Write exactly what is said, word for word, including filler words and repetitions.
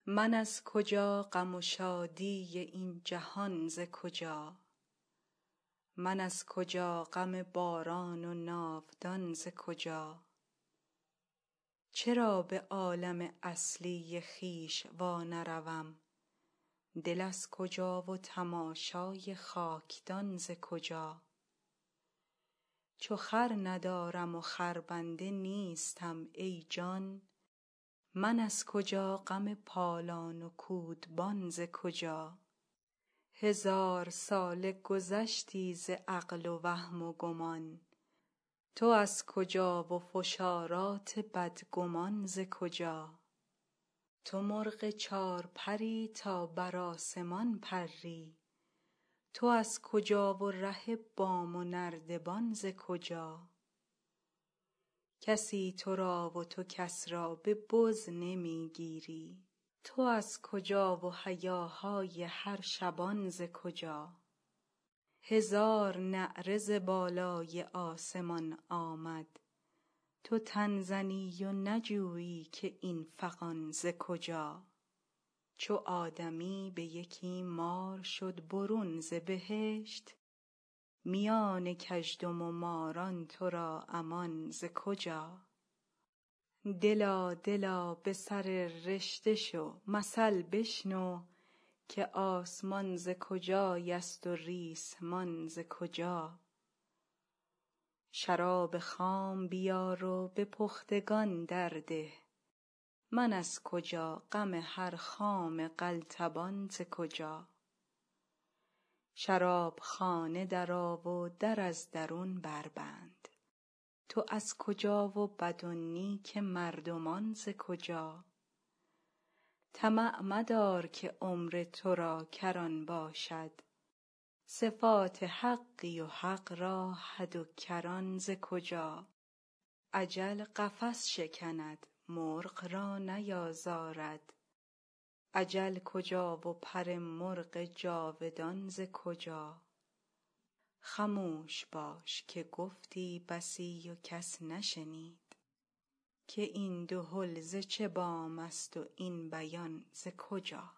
من از کجا غم و شادی این جهان ز کجا؟ من از کجا غم باران و ناودان ز کجا؟ چرا به عالم اصلی خویش وا نروم؟ دل از کجا و تماشای خاکدان ز کجا؟ چو خر ندارم و خربنده نیستم ای جان، من از کجا غم پالان و کودبان ز کجا؟ هزار ساله گذشتی ز عقل و وهم و گمان، تو از کجا و فشارات بدگمان ز کجا؟ تو مرغ چار پری تا بر آسمان پری، تو از کجا و ره بام و نردبان ز کجا؟ کسی تو را و تو کس را به بز نمی گیری، تو از کجا و هیاهای هر شبان ز کجا؟ هزار نعره ز بالای آسمان آمد، تو تن زنی و نجویی که این فغان ز کجا؟ چو آدمی به یکی مار شد برون ز بهشت، میان کژدم و ماران تو را امان ز کجا؟ دلا دلا به سر رشته شو مثل بشنو، که آسمان ز کجایست و ریسمان ز کجا؟ شراب خام بیار و به پختگان درده، من از کجا غم هر خام قلتبان ز کجا؟ شرابخانه درآ و در از درون بربند، تو از کجا و بد و نیک مردمان ز کجا؟ طمع مدار که عمر تو را کران باشد، صفات حقی و حق را حد و کران ز کجا؟ اجل قفس شکند مرغ را نیازارد، اجل کجا و پر مرغ جاودان ز کجا؟ خموش باش که گفتی بسی و کس نشنید، که این دهل ز چه بام است و این بیان ز کجا؟